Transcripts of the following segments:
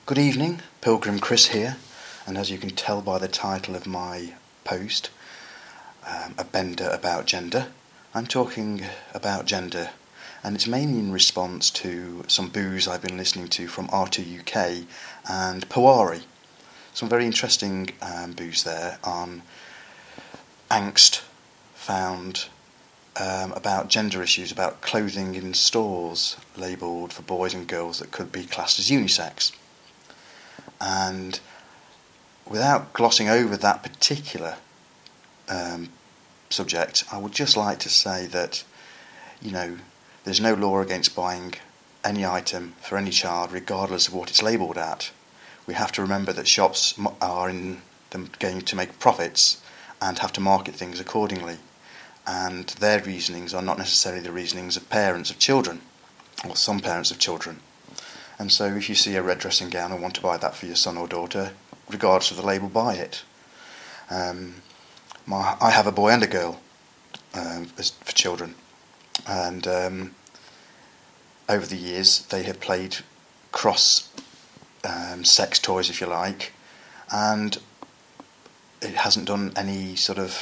Good evening, Pilgrim Chris here, and as you can tell by the title of my post, A Bender About Gender, I'm talking about gender, and it's mainly in response to some boos I've been listening to from R2UK and Pawari. Some very interesting boos there on angst found about gender issues, about clothing in stores labelled for boys and girls that could be classed as unisex. And without glossing over that particular subject, I would just like to say that, there's no law against buying any item for any child, regardless of what it's labelled at. We have to remember that shops are in them going to make profits and have to market things accordingly. And their reasonings are not necessarily the reasonings of parents of children, or some parents of children. And so if you see a red dressing gown and want to buy that for your son or daughter, regardless of the label, buy it. I have a boy and a girl for children. And over the years they have played cross sex toys, if you like, and it hasn't done anything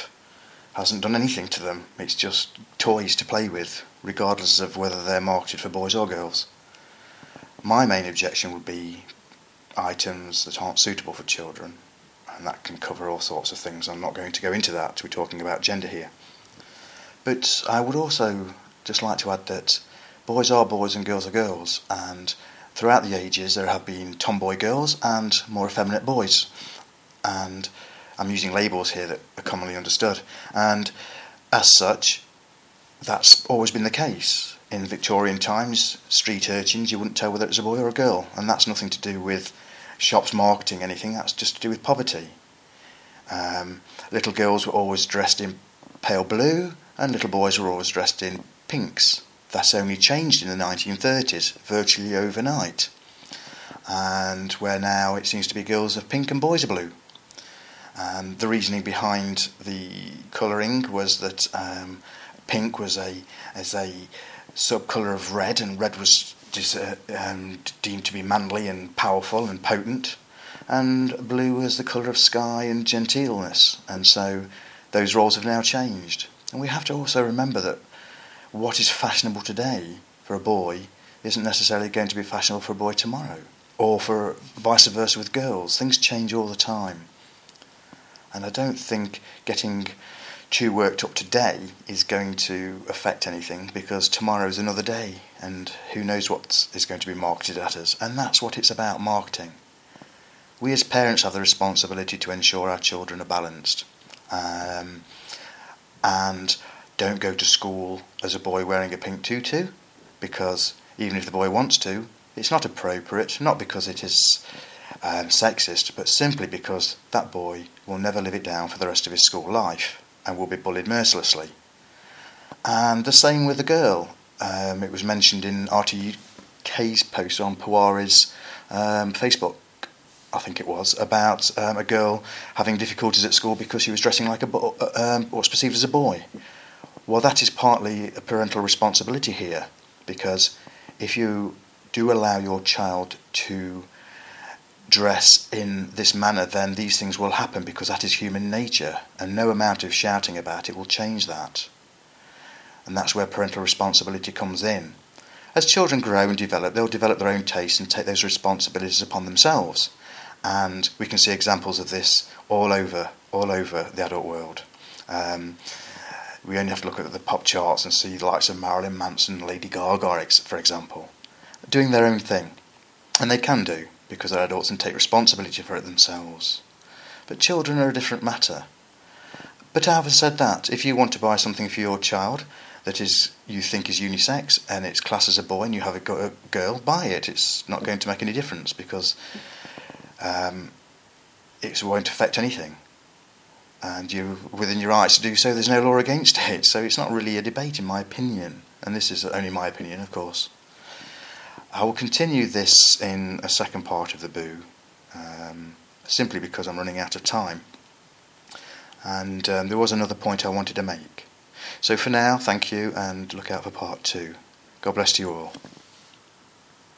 to them. It's just toys to play with, regardless of whether they're marketed for boys or girls. My main objection would be items that aren't suitable for children, and that can cover all sorts of things. I'm not going to go into that. We're talking about gender here. But I would also just like to add that boys are boys and girls are girls, and throughout the ages there have been tomboy girls and more effeminate boys. And I'm using labels here that are commonly understood. And as such, that's always been the case. In Victorian times, street urchins, you wouldn't tell whether it was a boy or a girl, and that's nothing to do with shops marketing anything, that's just to do with poverty. Little girls were always dressed in pale blue, and little boys were always dressed in pinks. That's only changed in the 1930s, virtually overnight. And where now it seems to be girls of pink and boys of blue. And the reasoning behind the colouring was that pink was a subcolour of red, and red was deemed to be manly and powerful and potent, and blue was the colour of sky and genteelness. And so those roles have now changed. And we have to also remember that what is fashionable today for a boy isn't necessarily going to be fashionable for a boy tomorrow, or for vice versa with girls. Things change all the time. And I don't think getting too worked up today is going to affect anything, because tomorrow's another day, and who knows what is going to be marketed at us. And that's what it's about, marketing. We as parents have the responsibility to ensure our children are balanced, and don't go to school as a boy wearing a pink tutu, because even if the boy wants to, it's not appropriate, not because it is sexist, but simply because that boy will never live it down for the rest of his school life and will be bullied mercilessly. And the same with the girl. It was mentioned in RTUK's post on Pawari's Facebook, I think it was, about a girl having difficulties at school because she was dressing like what's perceived as a boy. Well, that is partly a parental responsibility here, because if you do allow your child to dress in this manner, then these things will happen, because that is human nature, and no amount of shouting about it will change that. And that's where parental responsibility comes in. As children grow and develop, they'll develop their own tastes and take those responsibilities upon themselves. And we can see examples of this all over the adult world. We only have to look at the pop charts and see the likes of Marilyn Manson and Lady Gaga, for example, doing their own thing. And they can do, because they're adults and take responsibility for it themselves. But children are a different matter. But having said that, if you want to buy something for your child that you think is unisex, and it's classed as a boy and you have a girl, buy it. It's not going to make any difference, because it won't affect anything. And you're within your rights to do so. There's no law against it. So it's not really a debate, in my opinion. And this is only my opinion, of course. I will continue this in a second part of the boo, simply because I'm running out of time. And there was another point I wanted to make. So for now, thank you, and look out for part 2. God bless to you all.